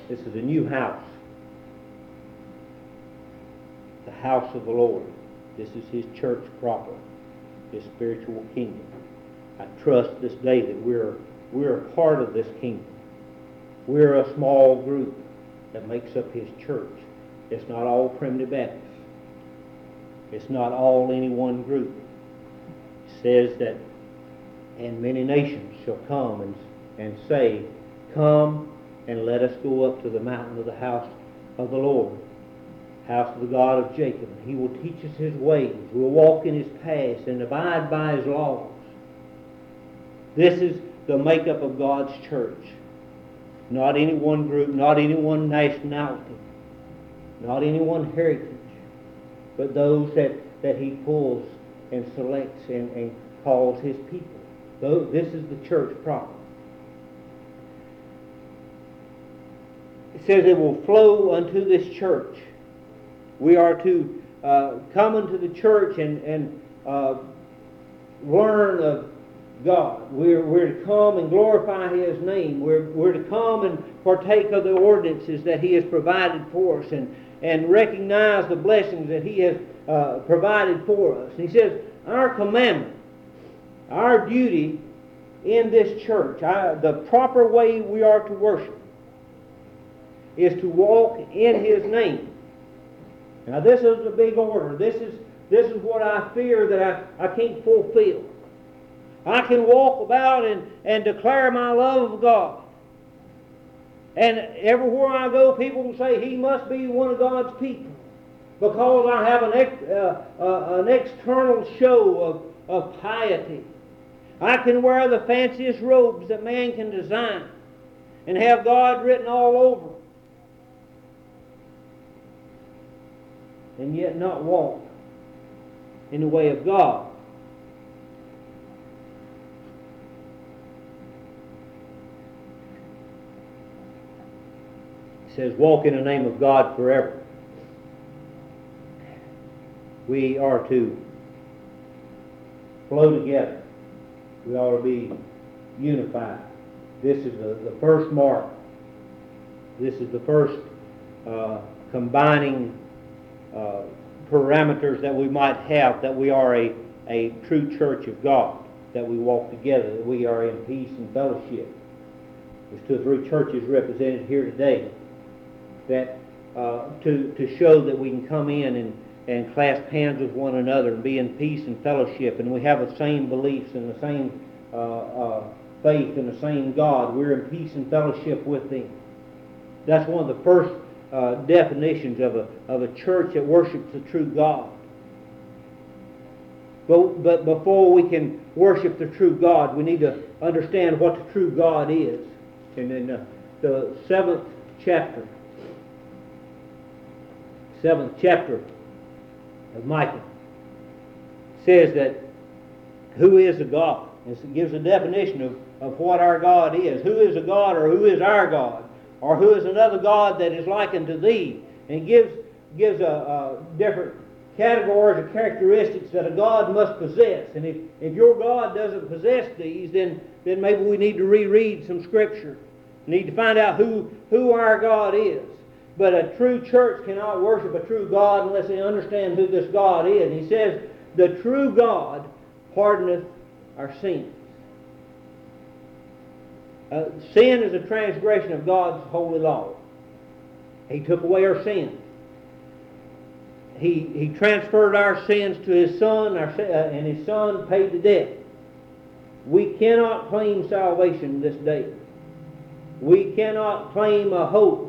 This is a new house. The house of the Lord. This is His church proper, His spiritual kingdom. I trust this day that we're a part of this kingdom. We're a small group that makes up His church. It's not all Primitive Baptists. It's not all any one group. It says that, and many nations shall come and say, come and let us go up to the mountain of the house of the Lord, house of the God of Jacob. He will teach us His ways. We'll walk in His paths and abide by His laws. This is the makeup of God's church. Not any one group, not any one nationality, not any one heritage, but those that He pulls and selects and calls His people. This is the church proper. It says it will flow unto this church. We are to come into the church and learn of God. We're to come and glorify His name. We're to come and partake of the ordinances that He has provided for us and recognize the blessings that He has provided for us. And He says, our commandment, our duty in this church, the proper way we are to worship is to walk in His name. Now this is a big order. This is what I fear that I can't fulfill. I can walk about and declare my love of God. And everywhere I go, people will say, he must be one of God's people, because I have an external show of piety. I can wear the fanciest robes that man can design and have God written all over, and yet not walk in the way of God. It says, walk in the name of God forever. We are to flow together. We ought to be unified. This is the first mark. This is the first combining parameters that we might have, that we are a true church of God, that we walk together, that we are in peace and fellowship. There's 2 or 3 churches represented here today that to show that we can come in and clasp hands with one another and be in peace and fellowship, and we have the same beliefs and the same faith in the same God. We're in peace and fellowship with Him. That's one of the first definitions of a church that worships the true God. But before we can worship the true God, we need to understand what the true God is. And in the 7th chapter of Micah says that who is a God? It gives a definition of what our God is. Who is a God, or who is our God? Or who is another God that is like unto thee? And gives a different categories or characteristics that a God must possess. And if your God doesn't possess these, then maybe we need to reread some Scripture. We need to find out who our God is. But a true church cannot worship a true God unless they understand who this God is. And He says, the true God pardoneth our sins. Sin is a transgression of God's holy law. He took away our sins. He transferred our sins to His Son, and His Son paid the debt. We cannot claim salvation this day. We cannot claim a hope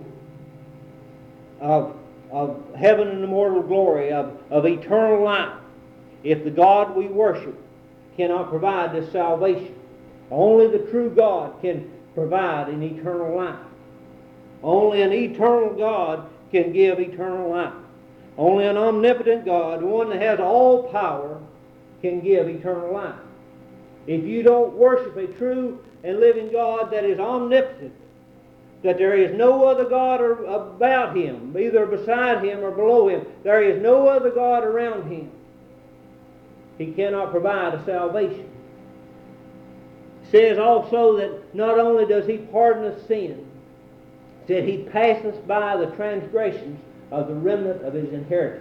of heaven and immortal glory, of eternal life, if the God we worship cannot provide this salvation. Only the true God can provide an eternal life. Only an eternal God can give eternal life. Only an omnipotent God, one that has all power, can give eternal life. If you don't worship a true and living God that is omnipotent, that there is no other God about Him, either beside Him or below Him, there is no other God around Him, He cannot provide a salvation. It says also that not only does He pardon us sin, said, He passeth by the transgressions of the remnant of His inheritance.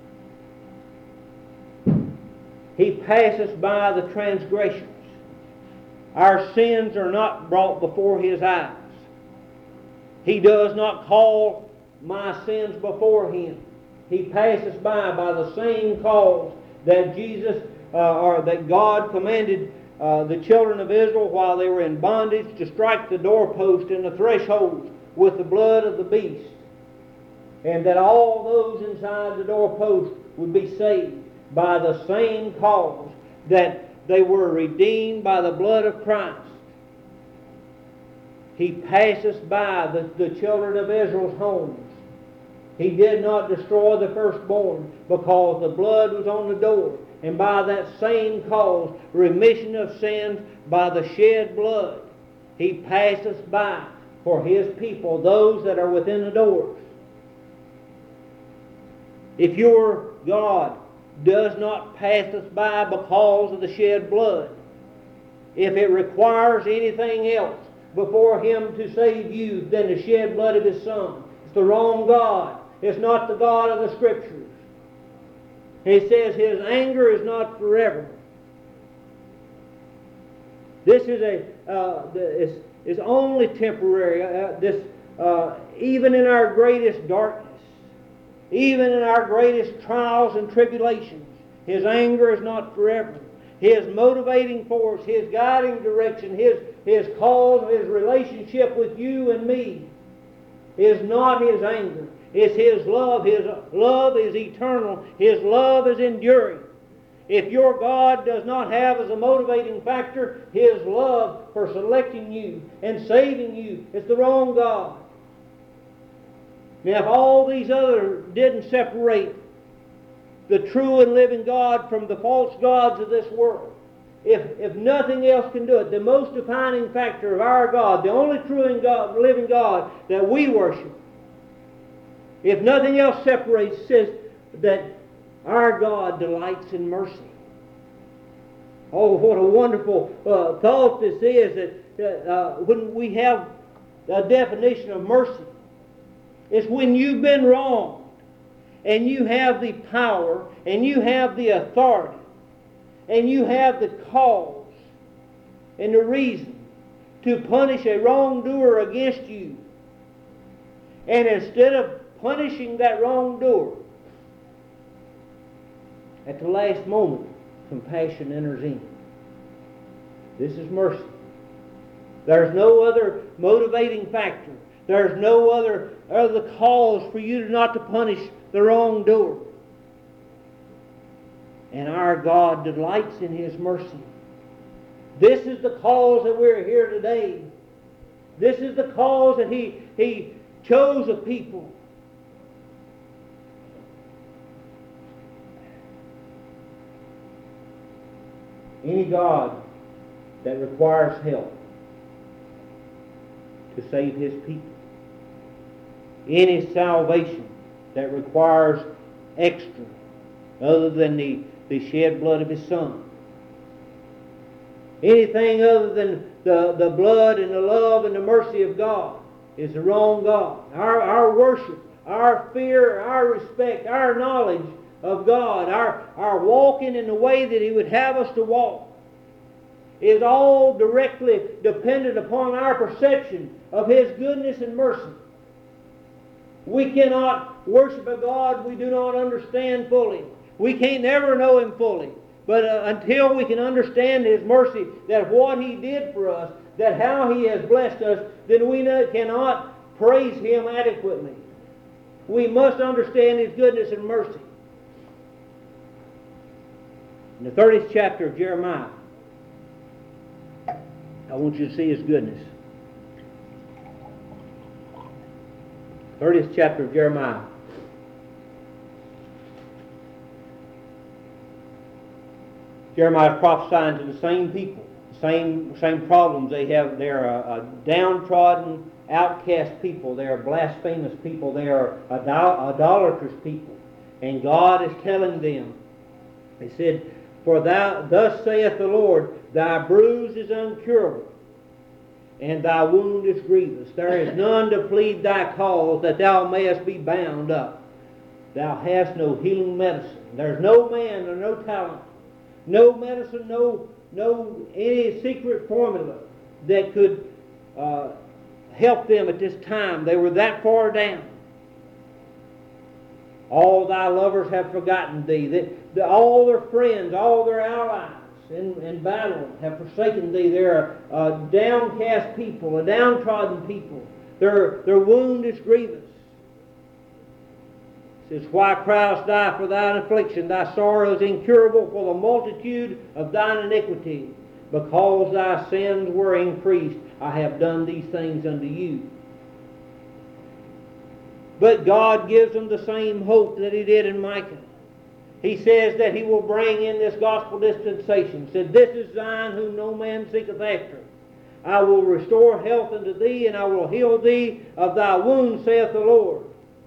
He passes by the transgressions. Our sins are not brought before His eyes. He does not call my sins before Him. He passes by the same cause that Jesus or that God commanded the children of Israel while they were in bondage to strike the doorpost and the thresholds with the blood of the beast, and that all those inside the doorpost would be saved by the same cause, that they were redeemed by the blood of Christ. He passes by the children of Israel's homes. He did not destroy the firstborn because the blood was on the door. And by that same cause, remission of sins by the shed blood, He passes by for His people, those that are within the doors. If your God does not pass us by because of the shed blood, if it requires anything else before Him to save you than the shed blood of His Son, it's the wrong God. It's not the God of the Scriptures. He says His anger is not forever. This is only temporary. Even in our greatest darkness, even in our greatest trials and tribulations, His anger is not forever. His motivating force, His guiding direction, His cause, His relationship with you and me is not His anger. It's His love. His love is eternal. His love is enduring. If your God does not have as a motivating factor His love for selecting you and saving you, it's the wrong God. Now, if all these others didn't separate the true and living God from the false gods of this world, if nothing else can do it, the most defining factor of our God, the only true and living God that we worship, if nothing else separates, says that our God delights in mercy. Oh, what a wonderful thought this is, that when we have a definition of mercy, it's when you've been wronged and you have the power and you have the authority and you have the cause and the reason to punish a wrongdoer against you. And instead of punishing that wrongdoer, at the last moment, compassion enters in. This is mercy. There's no other motivating factor. There's no other cause for you not to punish the wrongdoer. And our God delights in His mercy. This is the cause that we're here today. This is the cause that He chose a people. Any God that requires help to save His people, any salvation that requires extra other than the shed blood of His Son, anything other than the blood and the love and the mercy of God, is the wrong God. Our worship, our fear, our respect, our knowledge of God, our walking in the way that He would have us to walk, is all directly dependent upon our perception of His goodness and mercy. We cannot worship a God we do not understand fully. We can't never know Him fully. But until we can understand His mercy, that what He did for us, that how He has blessed us, then we cannot praise Him adequately. We must understand His goodness and mercy. In the 30th chapter of Jeremiah, I want you to see His goodness. 30th chapter of Jeremiah. Jeremiah is prophesying to the same people, same problems they have. They're a downtrodden, outcast people. They are blasphemous people. They are idolatrous people. And God is telling them, He said, "For thus saith the Lord, thy bruise is uncurable, and thy wound is grievous. There is none to plead thy cause, that thou mayest be bound up. Thou hast no healing medicine. There's no man or no talent, no medicine, no any secret formula that could help them at this time. They were that far down. All thy lovers have forgotten thee. All their friends, all their allies in battle have forsaken thee. They're a downcast people, a downtrodden people. Their wound is grievous. It says, why criest thou for thine affliction? Thy sorrow is incurable for the multitude of thine iniquity. Because thy sins were increased, I have done these things unto you. But God gives them the same hope that He did in Micah. He says that He will bring in this gospel dispensation. He said, this is Zion whom no man seeketh after. I will restore health unto thee, and I will heal thee of thy wounds, saith the Lord.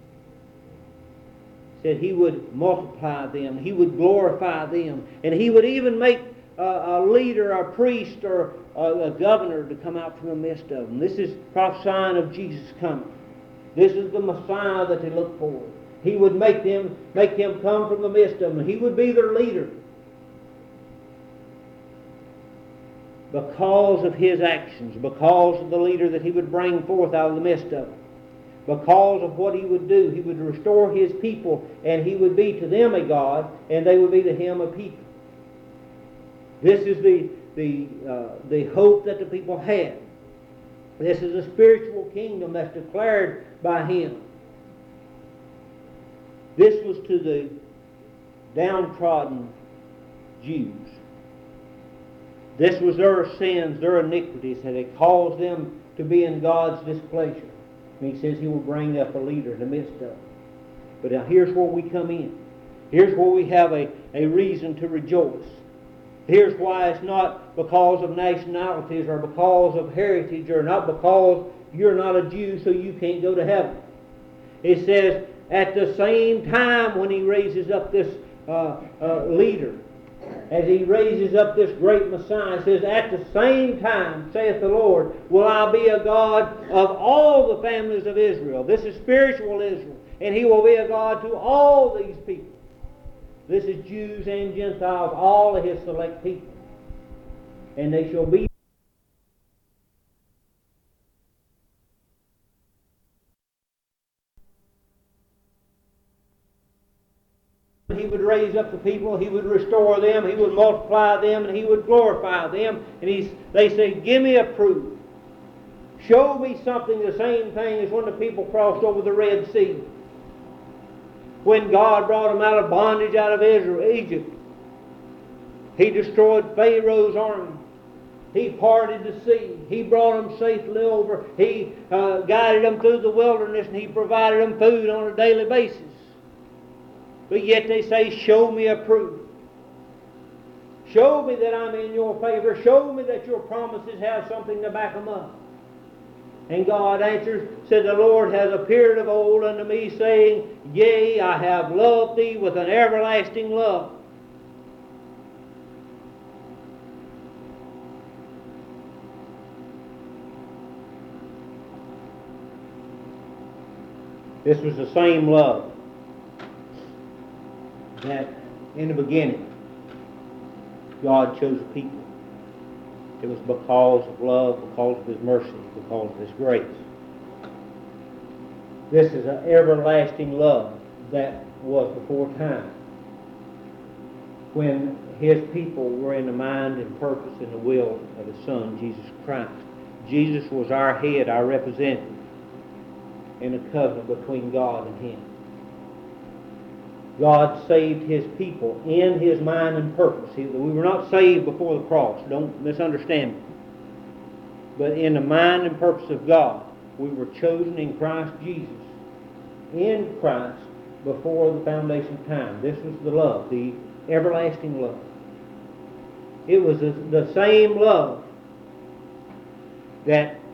He said He would multiply them. He would glorify them. And He would even make a leader, a priest, or a governor to come out from the midst of them. This is prophesying of Jesus coming. This is the Messiah that they look for. He would make him come from the midst of them. He would be their leader. Because of His actions, because of the leader that He would bring forth out of the midst of them. Because of what He would do, He would restore His people, and He would be to them a God, and they would be to Him a people. This is the hope that the people had. This is a spiritual kingdom that's declared by Him. This was to the downtrodden Jews. This was their sins, their iniquities, that had caused them to be in God's displeasure. And He says He will bring up a leader in the midst of them. But now here's where we come in. Here's where we have a reason to rejoice. Here's why it's not because of nationalities or because of heritage or not because you're not a Jew so you can't go to heaven. It says, at the same time when He raises up this leader, as He raises up this great Messiah, it says, at the same time, saith the Lord, will I be a God of all the families of Israel. This is spiritual Israel. And He will be a God to all these people. This is Jews and Gentiles, all of His select people. And they shall be He would raise up the people, He would restore them, He would multiply them, and He would glorify them. And they say, give me a proof. Show me something the same thing as when the people crossed over the Red Sea. When God brought them out of bondage out of Egypt, He destroyed Pharaoh's army. He parted the sea. He brought them safely over. He guided them through the wilderness, and He provided them food on a daily basis. But yet they say, show me a proof. Show me that I'm in your favor. Show me that your promises have something to back them up. And God answers, said, the Lord has appeared of old unto me, saying, yea, I have loved thee with an everlasting love. This was the same love that in the beginning God chose a people. It was because of love, because of His mercy, because of His grace. This is an everlasting love that was before time, when His people were in the mind and purpose and the will of His Son, Jesus Christ. Jesus was our head, our representative, in a covenant between God and Him. God saved His people in His mind and purpose. We were not saved before the cross. Don't misunderstand me. But in the mind and purpose of God, we were chosen in Christ Jesus, in Christ, before the foundation of time. This was the love, the everlasting love. It was the same love that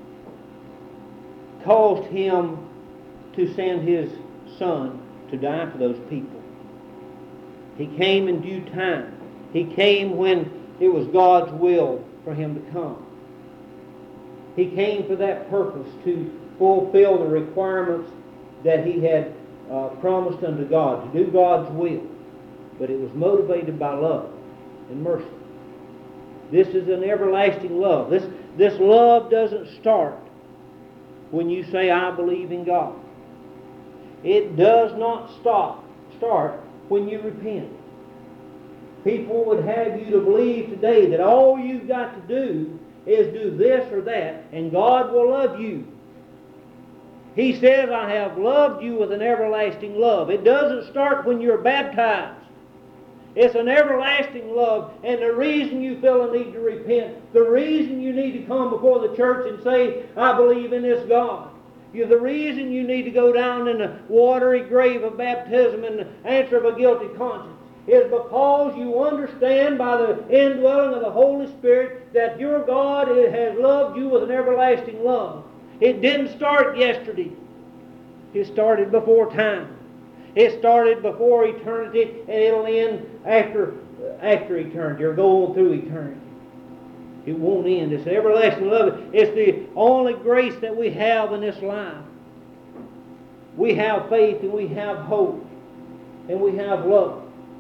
caused Him to send His Son to die for those people. He came in due time. He came when it was God's will for Him to come. He came for that purpose, to fulfill the requirements that He had promised unto God, to do God's will. But it was motivated by love and mercy. This is an everlasting love. This love doesn't start when you say, I believe in God. It does not start when you repent. People would have you to believe today that all you've got to do is do this or that, and God will love you. He says, I have loved you with an everlasting love. It doesn't start when you're baptized. It's an everlasting love, and the reason you feel a need to repent, the reason you need to come before the church and say, I believe in this God, the reason you need to go down in the watery grave of baptism and the answer of a guilty conscience, is because you understand by the indwelling of the Holy Spirit that your God has loved you with an everlasting love. It didn't start yesterday. It started before time. It started before eternity, and it'll end after eternity, or go on through eternity. It won't end. It's everlasting love. It's the only grace that we have in this life. We have faith, and we have hope, and we have love.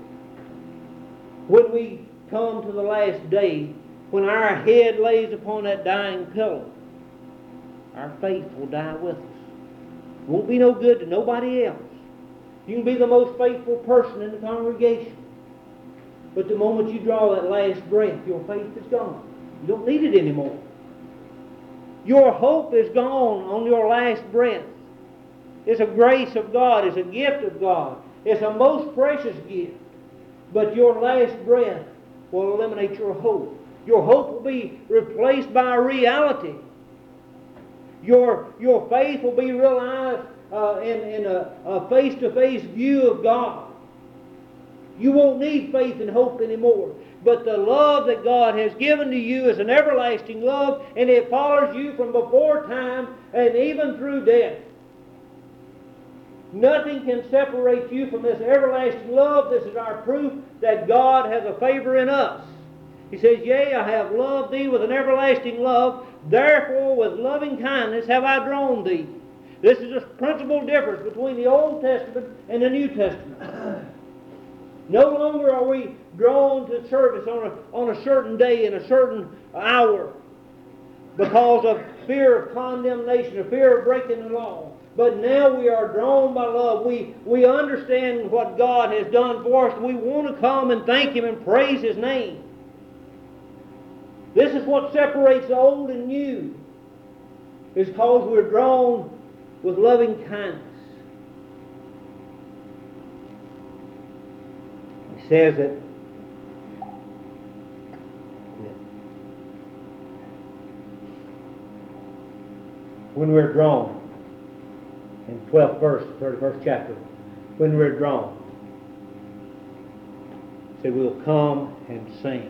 When we come to the last day, when our head lays upon that dying pillow, our faith will die with us. It won't be no good to nobody else. You can be the most faithful person in the congregation, but the moment you draw that last breath, your faith is gone. You don't need it anymore. Your hope is gone on your last breath. It's a grace of God. It's a gift of God. It's a most precious gift. But your last breath will eliminate your hope. Your hope will be replaced by reality. Your faith will be realized in a face-to-face view of God. You won't need faith and hope anymore. But the love that God has given to you is an everlasting love, and it follows you from before time and even through death. Nothing can separate you from this everlasting love. This is our proof that God has a favor in us. He says, Yea, I have loved thee with an everlasting love, therefore with loving kindness have I drawn thee. This is a principal difference between the Old Testament and the New Testament. No longer are we drawn to service on a certain day and a certain hour because of fear of condemnation or fear of breaking the law. But now we are drawn by love. We understand what God has done for us. We want to come and thank Him and praise His name. This is what separates the old and new. It's because we're drawn with loving kindness. He says that when we're drawn, in 12th verse, 31st chapter, when we're drawn, he said we'll come and sing.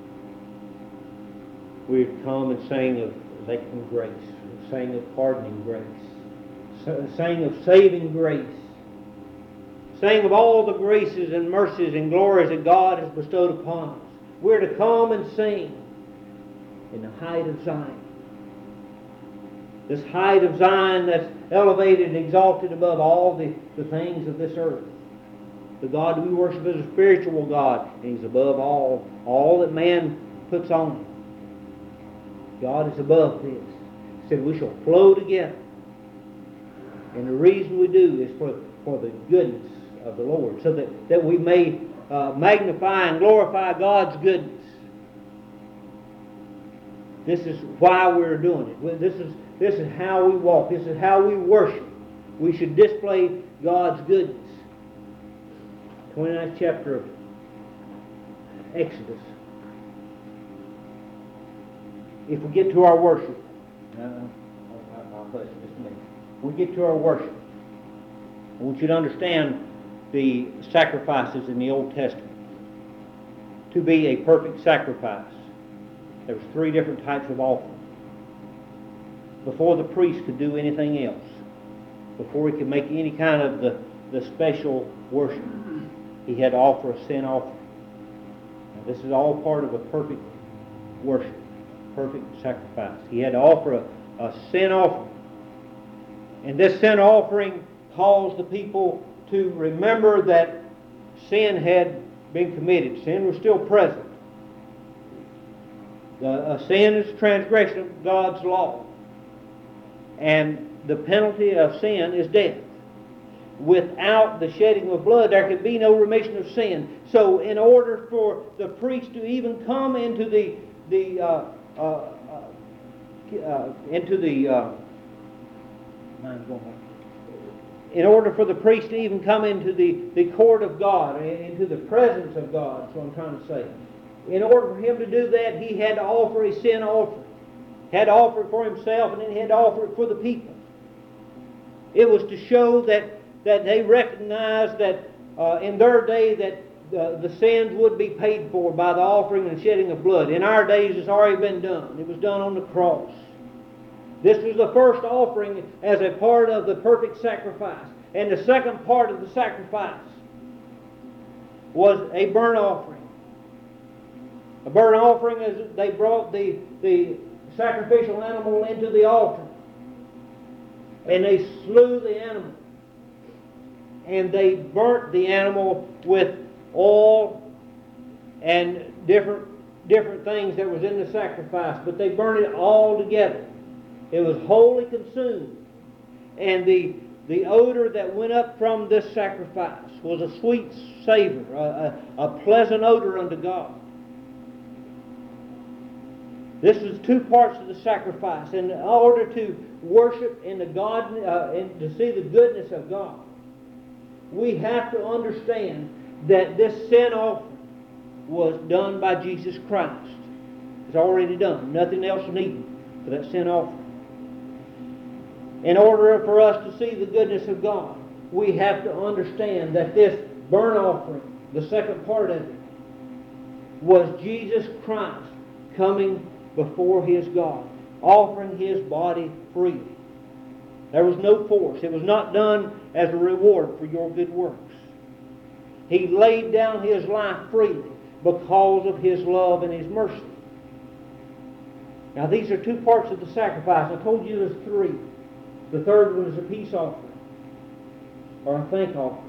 We've come and sang of electing grace, sang of pardoning grace, sang of saving grace, sang of all the graces and mercies and glories that God has bestowed upon us. We're to come and sing in the height of Zion. This height of Zion that's elevated and exalted above all the things of this earth. The God we worship is a spiritual God, and He's above all that man puts on Him. God is above this. He said we shall flow together. And the reason we do is for the goodness of the Lord, so that we may magnify and glorify God's goodness. This is why we're doing it. This is how we walk. This is how we worship. We should display God's goodness. 29th chapter of Exodus. If we get to our worship, I'll hush just a minute. We get to our worship. I want you to understand the sacrifices in the Old Testament. To be a perfect sacrifice, there was 3 different types of offering. Before the priest could do anything else, before he could make any kind of the special worship, he had to offer a sin offering. Now, this is all part of a perfect worship, perfect sacrifice. He had to offer a sin offering. And this sin offering caused the people to remember that sin had been committed. Sin was still present. Sin is transgression of God's law. And the penalty of sin is death. Without the shedding of blood, there could be no remission of sin. So, in order for the priest to even come into in order for the priest to even come into the court of God, into the presence of God, that's what I'm trying to say. In order for him to do that, he had to offer a sin offering. He had to offer it for himself, and then he had to offer it for the people. It was to show that they recognized that in their day that the sins would be paid for by the offering and shedding of blood. In our days, it's already been done. It was done on the cross. This was the first offering as a part of the perfect sacrifice. And the second part of the sacrifice was a burnt offering. A burnt offering is they brought the sacrificial animal into the altar. And they slew the animal. And they burnt the animal with oil and different things that was in the sacrifice. But they burned it all together. It was wholly consumed. And the odor that went up from this sacrifice was a sweet savor, a pleasant odor unto God. This was two parts of the sacrifice. In order to worship and to see the goodness of God, we have to understand that this sin offering was done by Jesus Christ. It's already done. Nothing else needed for that sin offering. In order for us to see the goodness of God, we have to understand that this burnt offering, the second part of it, was Jesus Christ coming before His God, offering His body freely. There was no force. It was not done as a reward for your good works. He laid down His life freely because of His love and His mercy. Now these are two parts of the sacrifice. I told you there's three. The third one is a peace offering, or a thank offering.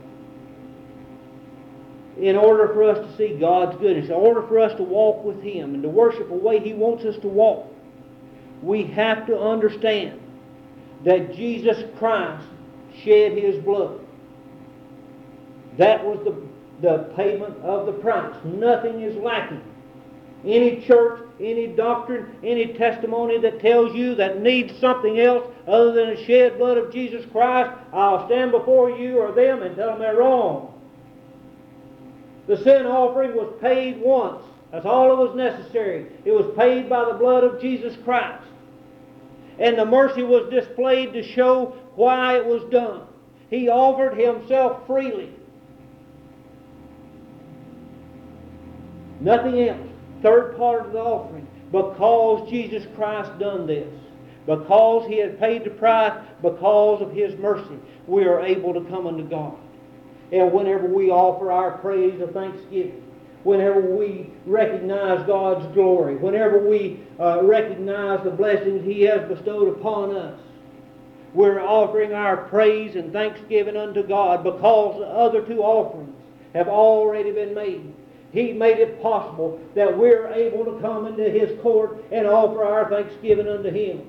In order for us to see God's goodness, in order for us to walk with Him and to worship the way He wants us to walk, we have to understand that Jesus Christ shed His blood. That was the payment of the price. Nothing is lacking. Any church, any doctrine, any testimony that tells you that needs something else other than the shed blood of Jesus Christ, I'll stand before you or them and tell them they're wrong. The sin offering was paid once. That's all it was necessary. It was paid by the blood of Jesus Christ. And the mercy was displayed to show why it was done. He offered Himself freely. Nothing else. Third part of the offering. Because Jesus Christ done this, because He had paid the price, because of His mercy, we are able to come unto God. And whenever we offer our praise of thanksgiving, whenever we recognize God's glory, whenever we recognize the blessings He has bestowed upon us, we're offering our praise and thanksgiving unto God because the other two offerings have already been made. He made it possible that we're able to come into His court and offer our thanksgiving unto Him.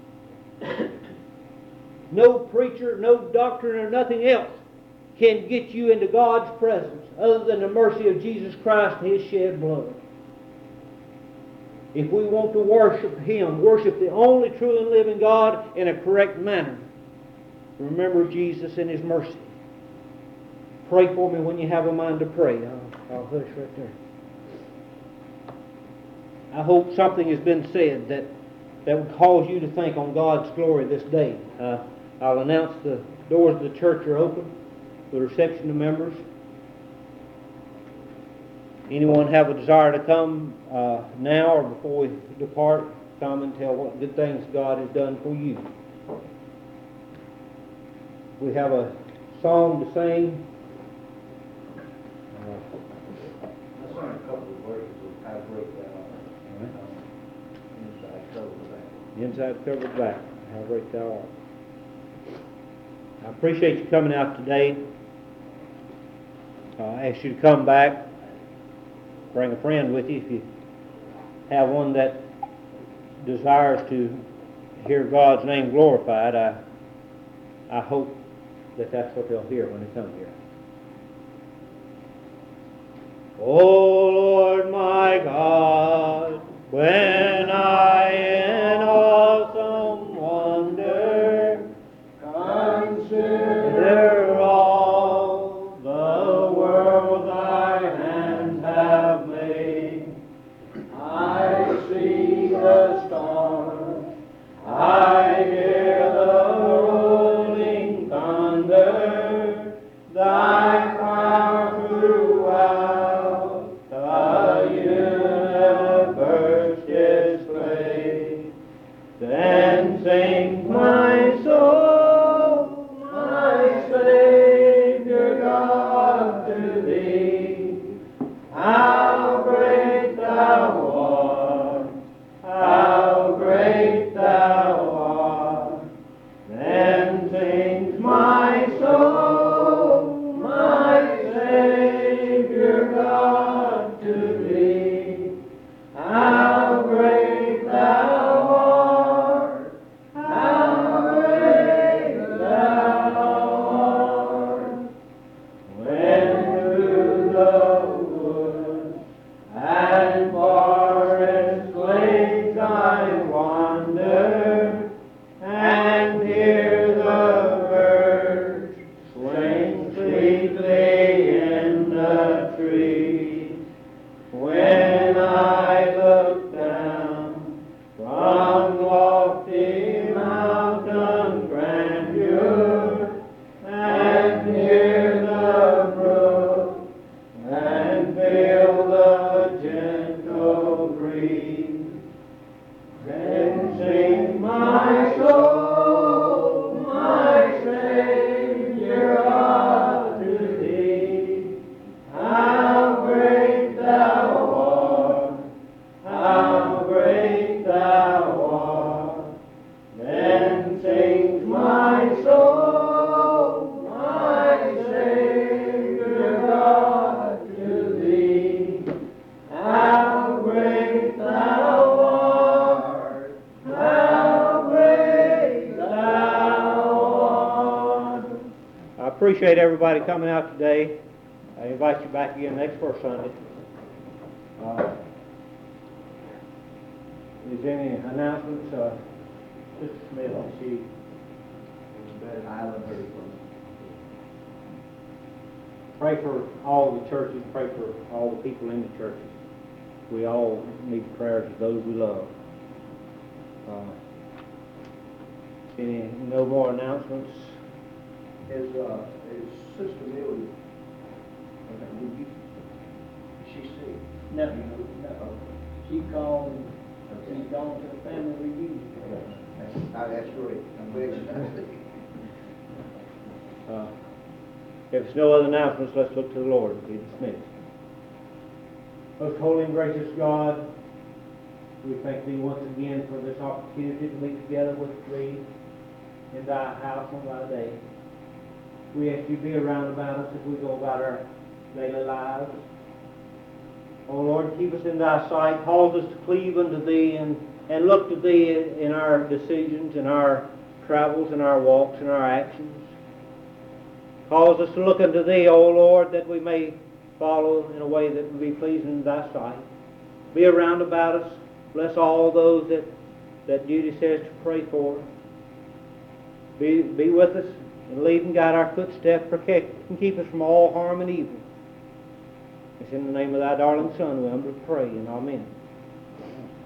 No preacher, no doctrine, or nothing else can get you into God's presence other than the mercy of Jesus Christ and His shed blood. If we want to worship Him, worship the only true and living God in a correct manner, remember Jesus and His mercy. Pray for me when you have a mind to pray. I'll hush right there. I hope something has been said that would cause you to think on God's glory this day. I'll announce the doors of the church are open. The reception of members. Anyone have a desire to come now or before we depart, come and tell what good things God has done for you. We have a song to sing. I sang a couple of verses of how great thou art. Inside cover that. inside covered back. How great thou art. I appreciate you coming out today. I ask you to come back. Bring a friend with you if you have one that desires to hear God's name glorified. I hope that that's what they'll hear when they come here. O Lord my God, when I in awesome wonder consider all the world thy hands have made, I see the stars, I hear the rolling thunder, thy power throughout the universe display. Then sings my soul, my Savior God, to thee. How great thou art, how great thou art. Then sings my soul, my Savior God, to thee. How great thou art, how great thou art. When through the woods and forest glades I wander, and hear the birds swing sweetly in the trees. When I look down from lofty mountain grandeur, and hear the brook, and feel the gentle breeze, then sing my soul, my Savior, unto thee. How great thou art, how great thou art. Then sings my soul, my Savior God, to thee. How great thou art, how great thou art. I appreciate everybody coming out today. I invite you back again next first Sunday. Is there any announcements? Sister Smith, she I haven't heard from pray for all the churches, pray for all the people in the churches. We all need prayers of those we love. No more announcements? Is Sister Millie, she sick? No, she called, she's gone to the family reunion. That's great. I'm glad she's not sick. If there's no other announcements, let's look to the Lord and be dismissed. Most holy and gracious God, we thank thee once again for this opportunity to meet together with thee in thy house on thy day. We ask you to be around about us as we go about our daily lives. Oh Lord, keep us in thy sight. Cause us to cleave unto thee and look to thee in our decisions, in our travels, in our walks, in our actions. Cause us to look unto thee, O Lord, that we may follow in a way that will be pleasing in thy sight. Be around about us. Bless all those that duty says to pray for. Be with us and lead and guide our footsteps. Protect and keep us from all harm and evil. It's in the name of thy darling Son we humbly pray, and amen.